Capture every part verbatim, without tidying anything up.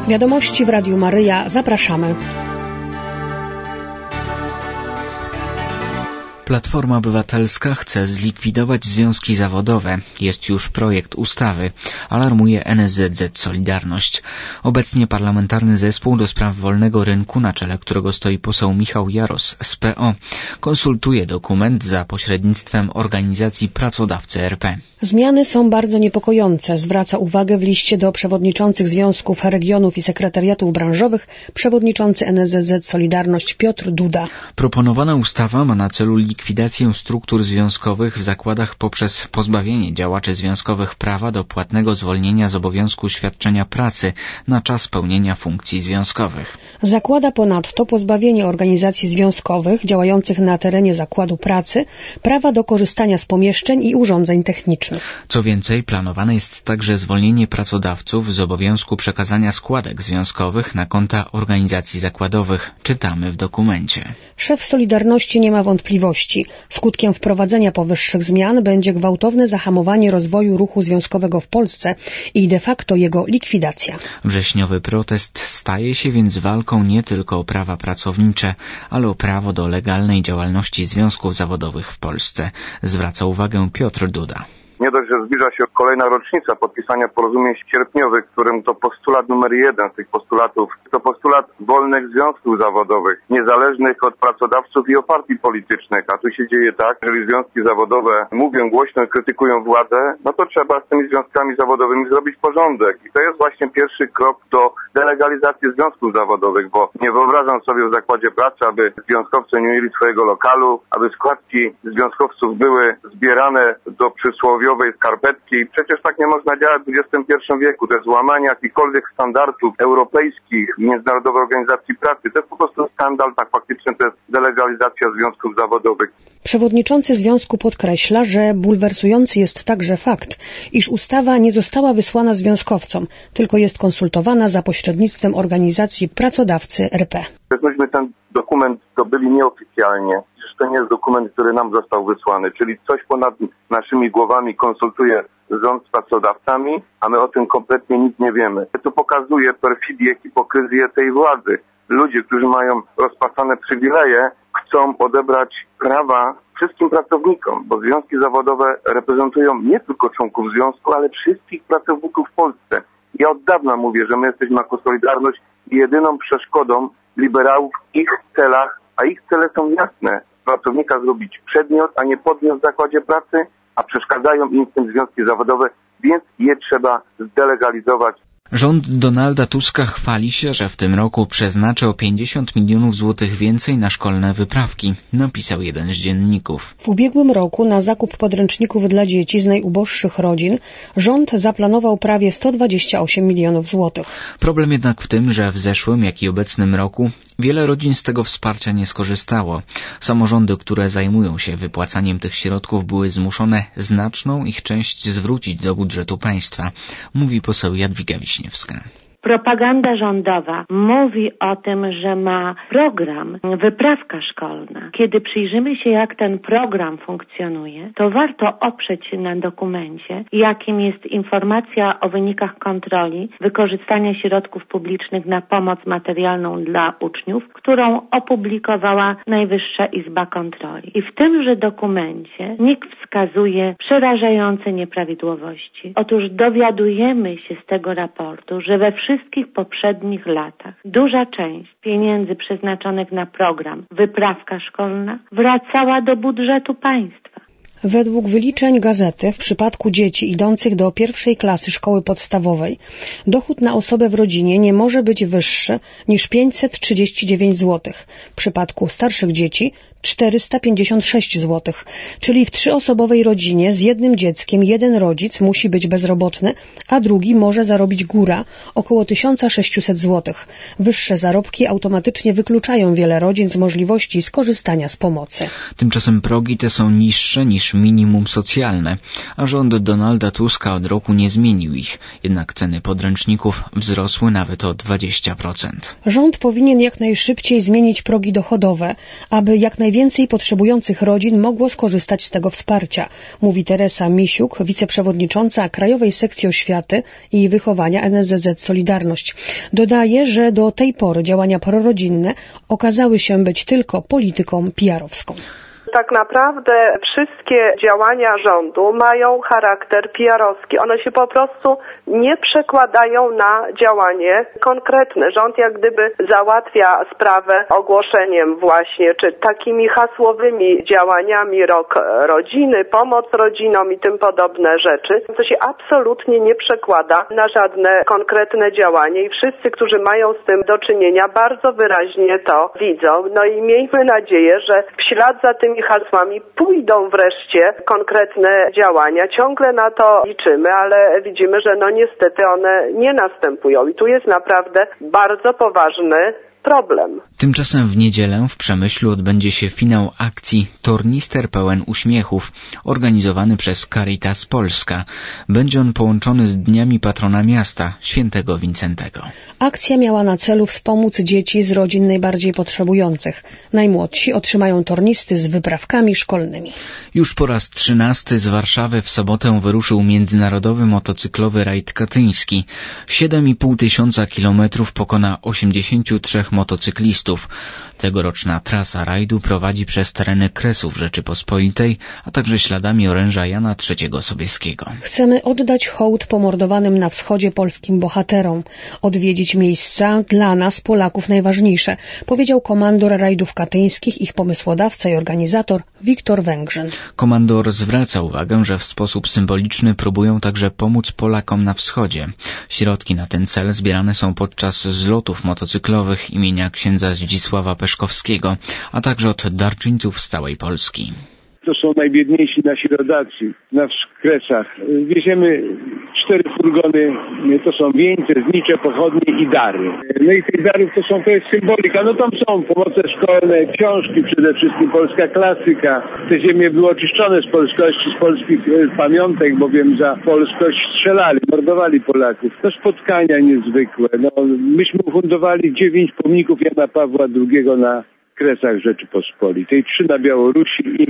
Wiadomości w Radiu Maryja. Zapraszamy. Platforma Obywatelska chce zlikwidować związki zawodowe. Jest już projekt ustawy, alarmuje N S Z Z Solidarność. Obecnie Parlamentarny Zespół do Spraw Wolnego Rynku, na czele którego stoi poseł Michał Jaros z P O, konsultuje dokument za pośrednictwem organizacji Pracodawcy R P. Zmiany są bardzo niepokojące, zwraca uwagę w liście do przewodniczących związków regionów i sekretariatów branżowych przewodniczący N S Z Z Solidarność Piotr Duda. Proponowana ustawa ma na celu likwidację struktur związkowych w zakładach poprzez pozbawienie działaczy związkowych prawa do płatnego zwolnienia z obowiązku świadczenia pracy na czas pełnienia funkcji związkowych. Zakłada ponadto pozbawienie organizacji związkowych działających na terenie zakładu pracy prawa do korzystania z pomieszczeń i urządzeń technicznych. Co więcej, planowane jest także zwolnienie pracodawców z obowiązku przekazania składek związkowych na konta organizacji zakładowych, czytamy w dokumencie. Szef Solidarności nie ma wątpliwości. Skutkiem wprowadzenia powyższych zmian będzie gwałtowne zahamowanie rozwoju ruchu związkowego w Polsce i de facto jego likwidacja. Wrześniowy protest staje się więc walką nie tylko o prawa pracownicze, ale o prawo do legalnej działalności związków zawodowych w Polsce, zwraca uwagę Piotr Duda. Nie dość, że zbliża się kolejna rocznica podpisania porozumień sierpniowych, którym to postulat numer jeden z tych postulatów, to postulat wolnych związków zawodowych, niezależnych od pracodawców i od partii politycznych. A tu się dzieje tak, jeżeli związki zawodowe mówią głośno i krytykują władzę, no to trzeba z tymi związkami zawodowymi zrobić porządek. I to jest właśnie pierwszy krok do delegalizacji związków zawodowych, bo nie wyobrażam sobie w zakładzie pracy, aby związkowcy nie mieli swojego lokalu, aby składki związkowców były zbierane do przysłowiowej skarpetki. Przecież tak nie można działać w dwudziestym pierwszym wieku. To jest łamanie jakichkolwiek standardów europejskich, Międzynarodowej Organizacji Pracy. To jest po prostu skandal, tak faktycznie to jest delegalizacja związków zawodowych. Przewodniczący związku podkreśla, że bulwersujący jest także fakt, iż ustawa nie została wysłana związkowcom, tylko jest konsultowana za pośrednictwem organizacji Pracodawcy R P. Myśmy ten dokument zdobyli nieoficjalnie. To nie jest dokument, który nam został wysłany, czyli coś ponad naszymi głowami konsultuje rząd z pracodawcami, a my o tym kompletnie nic nie wiemy. To pokazuje perfidię, hipokryzję tej władzy. Ludzie, którzy mają rozpasane przywileje, chcą odebrać prawa wszystkim pracownikom, bo związki zawodowe reprezentują nie tylko członków związku, ale wszystkich pracowników w Polsce. Ja od dawna mówię, że my jesteśmy jako Solidarność jedyną przeszkodą liberałów w ich celach, a ich cele są jasne. Pracownika zrobić przedmiot, a nie podmiot w zakładzie pracy, a przeszkadzają im w tym związki zawodowe, więc je trzeba zdelegalizować. Rząd Donalda Tuska chwali się, że w tym roku przeznaczy o pięćdziesiąt milionów złotych więcej na szkolne wyprawki, napisał jeden z dzienników. W ubiegłym roku na zakup podręczników dla dzieci z najuboższych rodzin rząd zaplanował prawie sto dwadzieścia osiem milionów złotych. Problem jednak w tym, że w zeszłym, jak i obecnym roku wiele rodzin z tego wsparcia nie skorzystało. Samorządy, które zajmują się wypłacaniem tych środków, były zmuszone znaczną ich część zwrócić do budżetu państwa, mówi poseł Jadwiga Wiśniewska. Propaganda rządowa mówi o tym, że ma program wyprawka szkolna. Kiedy przyjrzymy się, jak ten program funkcjonuje, to warto oprzeć się na dokumencie, jakim jest informacja o wynikach kontroli wykorzystania środków publicznych na pomoc materialną dla uczniów, którą opublikowała Najwyższa Izba Kontroli. I w tymże dokumencie NIK wskazuje przerażające nieprawidłowości. Otóż dowiadujemy się z tego raportu, że we wszystkich poprzednich latach duża część pieniędzy przeznaczonych na program wyprawka szkolna wracała do budżetu państwa. Według wyliczeń gazety, w przypadku dzieci idących do pierwszej klasy szkoły podstawowej, dochód na osobę w rodzinie nie może być wyższy niż pięćset trzydzieści dziewięć złotych. W przypadku starszych dzieci czterysta pięćdziesiąt sześć złotych, czyli w trzyosobowej rodzinie z jednym dzieckiem jeden rodzic musi być bezrobotny, a drugi może zarobić góra około tysiąc sześćset złotych. Wyższe zarobki automatycznie wykluczają wiele rodzin z możliwości skorzystania z pomocy. Tymczasem progi te są niższe niż również minimum socjalne, a rząd Donalda Tuska od roku nie zmienił ich, jednak ceny podręczników wzrosły nawet o dwadzieścia procent. Rząd powinien jak najszybciej zmienić progi dochodowe, aby jak najwięcej potrzebujących rodzin mogło skorzystać z tego wsparcia, mówi Teresa Misiuk, wiceprzewodnicząca Krajowej Sekcji Oświaty i Wychowania N S Z Z Solidarność. Dodaje, że do tej pory działania prorodzinne okazały się być tylko polityką P R-owską. Tak naprawdę wszystkie działania rządu mają charakter P R-owski. One się po prostu nie przekładają na działanie konkretne. Rząd jak gdyby załatwia sprawę ogłoszeniem właśnie, czy takimi hasłowymi działaniami rok rodziny, pomoc rodzinom i tym podobne rzeczy, co się absolutnie nie przekłada na żadne konkretne działanie i wszyscy, którzy mają z tym do czynienia, bardzo wyraźnie to widzą. No i miejmy nadzieję, że w ślad za tymi hasłami pójdą wreszcie konkretne działania. Ciągle na to liczymy, ale widzimy, że no niestety one nie następują i tu jest naprawdę bardzo poważny problem. Tymczasem w niedzielę w Przemyślu odbędzie się finał akcji Tornister pełen uśmiechów, organizowany przez Caritas Polska. Będzie on połączony z dniami patrona miasta, świętego Wincentego. Akcja miała na celu wspomóc dzieci z rodzin najbardziej potrzebujących. Najmłodsi otrzymają tornisty z wyprawkami szkolnymi. Już po raz trzynasty z Warszawy w sobotę wyruszył międzynarodowy motocyklowy rajd katyński. Siedem i pół tysiąca kilometrów pokona osiemdziesięciu trzech motocyklistów. Tegoroczna trasa rajdu prowadzi przez tereny Kresów Rzeczypospolitej, a także śladami oręża Jana trzeciego Sobieskiego. Chcemy oddać hołd pomordowanym na wschodzie polskim bohaterom, odwiedzić miejsca dla nas, Polaków, najważniejsze, powiedział komandor rajdów katyńskich, ich pomysłodawca i organizator Wiktor Węgrzyn. Komandor zwraca uwagę, że w sposób symboliczny próbują także pomóc Polakom na wschodzie. Środki na ten cel zbierane są podczas zlotów motocyklowych imienia księdza Zdzisława Peszkowskiego, a także od darczyńców z całej Polski. To są najbiedniejsi nasi rodacy na Kresach. Wieziemy cztery furgony, to są wieńce, znicze, pochodnie i dary. No i tych darów to są, to jest symbolika. No tam są pomoce szkolne, książki, przede wszystkim polska klasyka. Te ziemie były oczyszczone z polskości, z polskich pamiątek, bowiem za polskość strzelali, mordowali Polaków. To spotkania niezwykłe. No, myśmy ufundowali dziewięć pomników Jana Pawła drugiego na Kresach Rzeczypospolitej, trzy na Białorusi i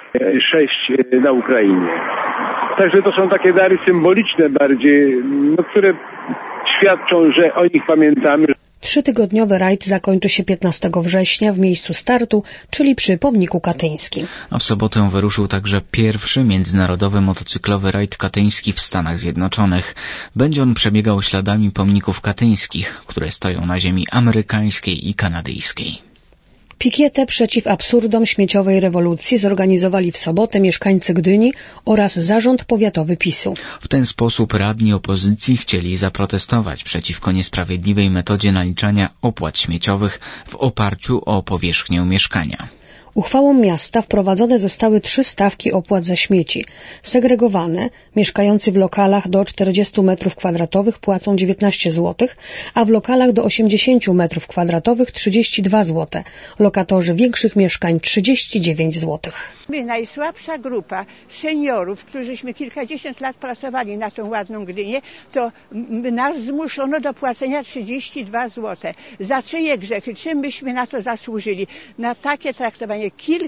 sześć na Ukrainie. Także to są takie dary symboliczne bardziej, no, które świadczą, że o nich pamiętamy. Trzytygodniowy rajd zakończy się piętnastego września w miejscu startu, czyli przy pomniku katyńskim. A w sobotę wyruszył także pierwszy międzynarodowy motocyklowy rajd katyński w Stanach Zjednoczonych. Będzie on przebiegał śladami pomników katyńskich, które stoją na ziemi amerykańskiej i kanadyjskiej. Pikietę przeciw absurdom śmieciowej rewolucji zorganizowali w sobotę mieszkańcy Gdyni oraz zarząd powiatowy PiSu. W ten sposób radni opozycji chcieli zaprotestować przeciwko niesprawiedliwej metodzie naliczania opłat śmieciowych w oparciu o powierzchnię mieszkania. Uchwałą miasta wprowadzone zostały trzy stawki opłat za śmieci. Segregowane, mieszkający w lokalach do czterdziestu metrów kwadratowych płacą dziewiętnaście złotych, a w lokalach do osiemdziesięciu metrów kwadratowych trzydzieści dwa złote. Lokatorzy większych mieszkań trzydzieści dziewięć złotych. My, najsłabsza grupa seniorów, którzyśmy kilkadziesiąt lat pracowali na tą ładną Gdynię, to nas zmuszono do płacenia trzydzieści dwa złote. Za czyje grzechy? Czym myśmy na to zasłużyli? Na takie traktowanie.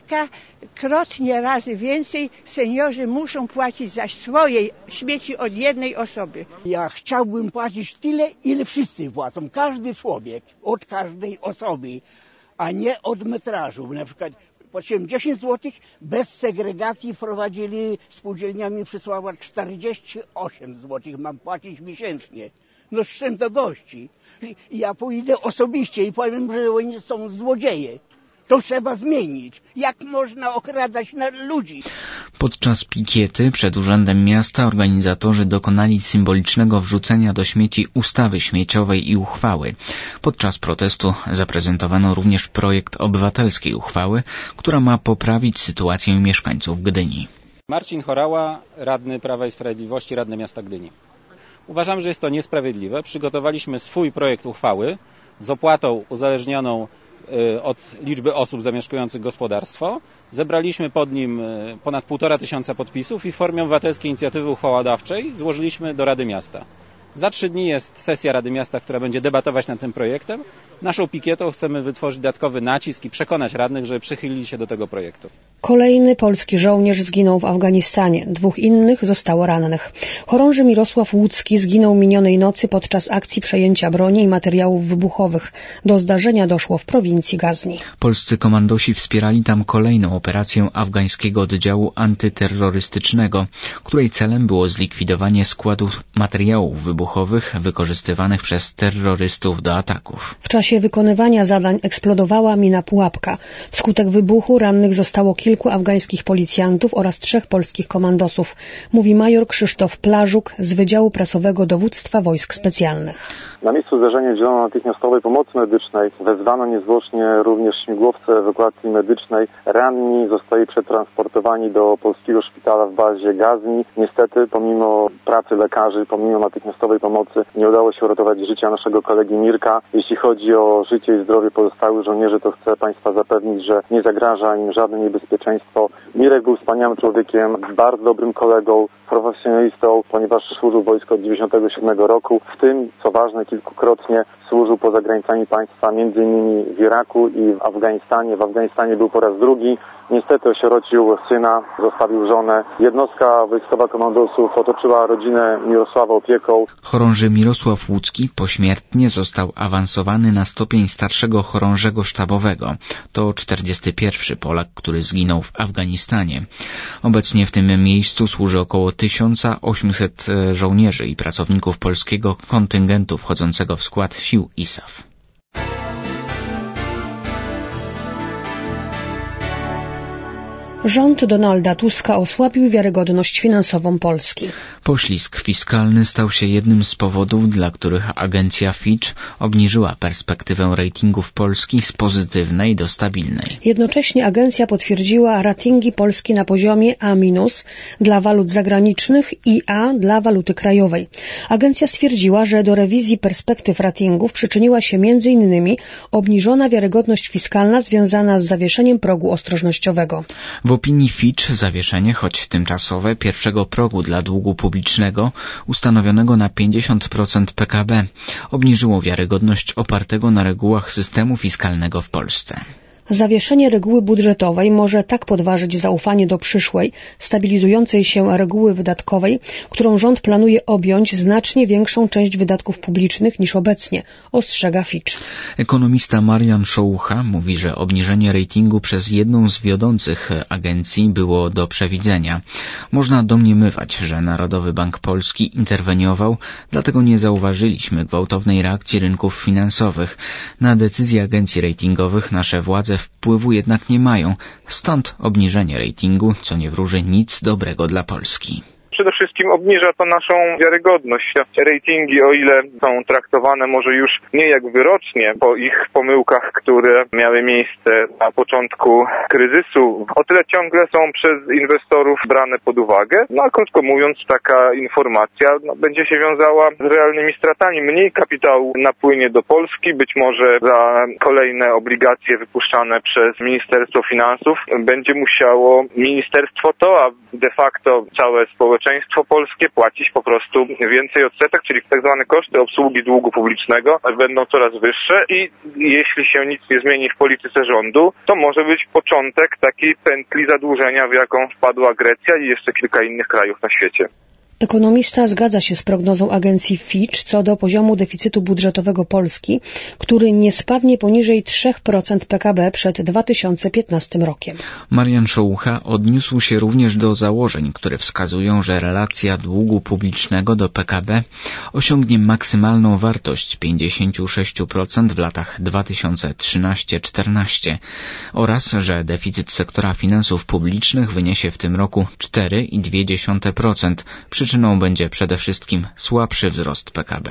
Kilkakrotnie razy więcej seniorzy muszą płacić za swoje śmieci od jednej osoby. Ja chciałbym płacić tyle, ile wszyscy płacą. Każdy człowiek od każdej osoby, a nie od metrażu. Na przykład po siedemdziesiąt złotych bez segregacji wprowadzili spółdzielniami Przysława czterdzieści osiem złotych mam płacić miesięcznie. No z czym to gości? Ja pójdę osobiście i powiem, że oni są złodzieje. To trzeba zmienić. Jak można okradać na ludzi? Podczas pikiety przed Urzędem Miasta organizatorzy dokonali symbolicznego wrzucenia do śmieci ustawy śmieciowej i uchwały. Podczas protestu zaprezentowano również projekt obywatelskiej uchwały, która ma poprawić sytuację mieszkańców Gdyni. Marcin Horała, radny Prawa i Sprawiedliwości, radny miasta Gdyni. Uważam, że jest to niesprawiedliwe. Przygotowaliśmy swój projekt uchwały z opłatą uzależnioną od liczby osób zamieszkujących gospodarstwo. Zebraliśmy pod nim ponad półtora tysiąca podpisów i w formie obywatelskiej inicjatywy uchwałodawczej złożyliśmy do Rady Miasta. Za trzy dni jest sesja Rady Miasta, która będzie debatować nad tym projektem. Naszą pikietą chcemy wytworzyć dodatkowy nacisk i przekonać radnych, żeby przychylili się do tego projektu. Kolejny polski żołnierz zginął w Afganistanie. Dwóch innych zostało rannych. Chorąży Mirosław Łódzki zginął minionej nocy podczas akcji przejęcia broni i materiałów wybuchowych. Do zdarzenia doszło w prowincji Gazni. Polscy komandosi wspierali tam kolejną operację afgańskiego oddziału antyterrorystycznego, której celem było zlikwidowanie składów materiałów wybuchowych wykorzystywanych przez terrorystów do ataków. W czasie wykonywania zadań eksplodowała mina pułapka. Wskutek wybuchu rannych zostało kilku afgańskich policjantów oraz trzech polskich komandosów, mówi major Krzysztof Plażuk z Wydziału Prasowego Dowództwa Wojsk Specjalnych. Na miejscu zdarzenia udzielono natychmiastowej pomocy medycznej. Wezwano niezwłocznie również śmigłowce ewakuacji medycznej. Ranni zostali przetransportowani do polskiego szpitala w bazie Gazni. Niestety, pomimo pracy lekarzy, pomimo natychmiastowej pomocy, nie udało się uratować życia naszego kolegi Mirka. Jeśli chodzi o życie i zdrowie pozostałych żołnierzy, to chcę Państwa zapewnić, że nie zagraża im żadne niebezpieczeństwo. Mirek był wspaniałym człowiekiem, bardzo dobrym kolegą, profesjonalistą, ponieważ służył wojsku od dziewięćdziesiątego siódmego roku. W tym, co ważne, kilkukrotnie służył poza granicami państwa, między innymi w Iraku i w Afganistanie. W Afganistanie był po raz drugi. Niestety osierocił syna, zostawił żonę. Jednostka wojskowa komandosów otoczyła rodzinę Mirosława opieką. Chorąży Mirosław Łódzki pośmiertnie został awansowany na stopień starszego chorążego sztabowego. To czterdziesty pierwszy Polak, który zginął w Afganistanie. Obecnie w tym miejscu służy około tysiąc osiemset żołnierzy i pracowników polskiego kontyngentu wchodzącego w skład sił I S A F. Rząd Donalda Tuska osłabił wiarygodność finansową Polski. Poślizg fiskalny stał się jednym z powodów, dla których agencja Fitch obniżyła perspektywę ratingów Polski z pozytywnej do stabilnej. Jednocześnie agencja potwierdziła ratingi Polski na poziomie A minus dla walut zagranicznych i A dla waluty krajowej. Agencja stwierdziła, że do rewizji perspektyw ratingów przyczyniła się między innymi obniżona wiarygodność fiskalna związana z zawieszeniem progu ostrożnościowego. W opinii Fitch zawieszenie, choć tymczasowe, pierwszego progu dla długu publicznego ustanowionego na pięćdziesiąt procent P K B obniżyło wiarygodność opartego na regułach systemu fiskalnego w Polsce. Zawieszenie reguły budżetowej może tak podważyć zaufanie do przyszłej, stabilizującej się reguły wydatkowej, którą rząd planuje objąć znacznie większą część wydatków publicznych niż obecnie, ostrzega Fitch. Ekonomista Marian Szołucha mówi, że obniżenie ratingu przez jedną z wiodących agencji było do przewidzenia. Można domniemywać, że Narodowy Bank Polski interweniował, dlatego nie zauważyliśmy gwałtownej reakcji rynków finansowych. Na decyzje agencji ratingowych nasze władze wpływu jednak nie mają, stąd obniżenie ratingu, co nie wróży nic dobrego dla Polski. Przede wszystkim obniża to naszą wiarygodność. Ratingi, o ile są traktowane może już nie jak wyrocznie po ich pomyłkach, które miały miejsce na początku kryzysu, o tyle ciągle są przez inwestorów brane pod uwagę. No a krótko mówiąc, taka informacja no, będzie się wiązała z realnymi stratami. Mniej kapitału napłynie do Polski, być może za kolejne obligacje wypuszczane przez Ministerstwo Finansów będzie musiało ministerstwo to, a de facto całe społeczeństwo Społeczeństwo polskie płacić po prostu więcej odsetek, czyli tak zwane koszty obsługi długu publicznego będą coraz wyższe i jeśli się nic nie zmieni w polityce rządu, to może być początek takiej pętli zadłużenia, w jaką wpadła Grecja i jeszcze kilka innych krajów na świecie. Ekonomista zgadza się z prognozą agencji Fitch co do poziomu deficytu budżetowego Polski, który nie spadnie poniżej trzy procent P K B przed dwa tysiące piętnastym rokiem. Marian Szołucha odniósł się również do założeń, które wskazują, że relacja długu publicznego do P K B osiągnie maksymalną wartość pięćdziesiąt sześć procent w latach dwa tysiące trzynastym do czternastego oraz, że deficyt sektora finansów publicznych wyniesie w tym roku cztery przecinek dwa procent. Przyczyną będzie przede wszystkim słabszy wzrost P K B.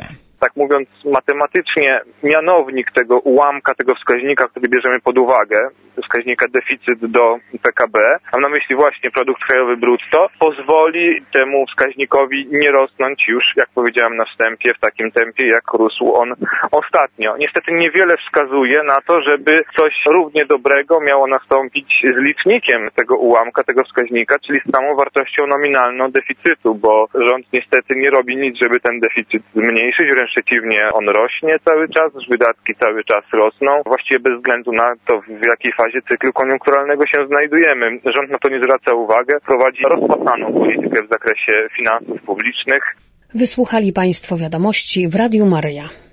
tak mówiąc matematycznie, mianownik tego ułamka, tego wskaźnika, który bierzemy pod uwagę, wskaźnika deficyt do P K B, mam na myśli właśnie produkt krajowy brutto, pozwoli temu wskaźnikowi nie rosnąć już, jak powiedziałem na wstępie, w takim tempie, jak rósł on ostatnio. Niestety niewiele wskazuje na to, żeby coś równie dobrego miało nastąpić z licznikiem tego ułamka, tego wskaźnika, czyli z samą wartością nominalną deficytu, bo rząd niestety nie robi nic, żeby ten deficyt zmniejszyć, wręcz przeciwnie, on rośnie cały czas, wydatki cały czas rosną, właściwie bez względu na to, w jakiej fazie cyklu koniunkturalnego się znajdujemy. Rząd na to nie zwraca uwagi, prowadzi rozpasaną politykę w zakresie finansów publicznych. Wysłuchali Państwo wiadomości w Radiu Maryja.